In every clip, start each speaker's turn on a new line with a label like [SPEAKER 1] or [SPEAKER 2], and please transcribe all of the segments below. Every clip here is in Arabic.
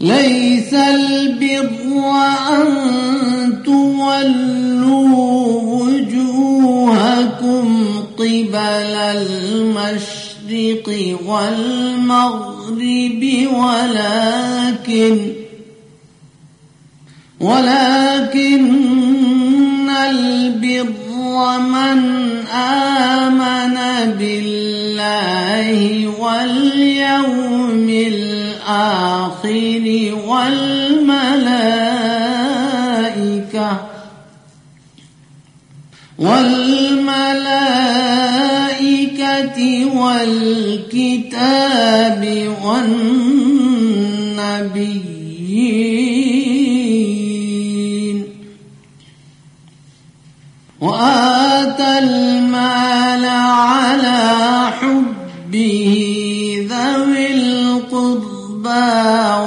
[SPEAKER 1] ليس البر أن تولوا وجوهكم قبل المشرق والمغرب ولكن البر من آمن بالله واليوم الآخر والملائكة والكتاب والنبيين وآتى المال على حبه ذوي القربى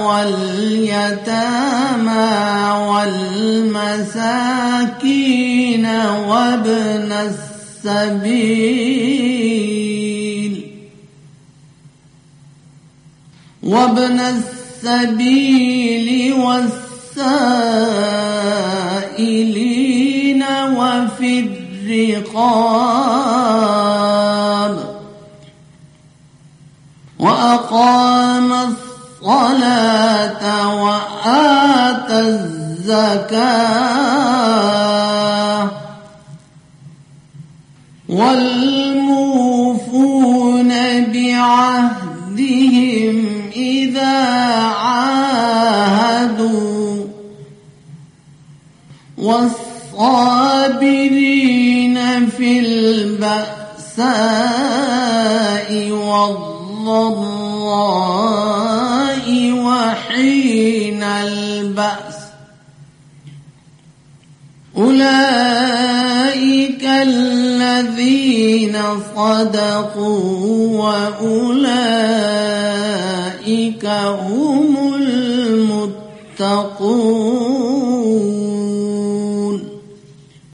[SPEAKER 1] واليتامى والمساكين وابن السبيل والسائلين وفي الرقاب وأقام الصلاة وآتى الزكاة والموفون بعهدهم إذا عاهدوا والصابرين في البأساء والضراء وحين البأس أولئك الذين صدقوا وأولئك هم المتقون.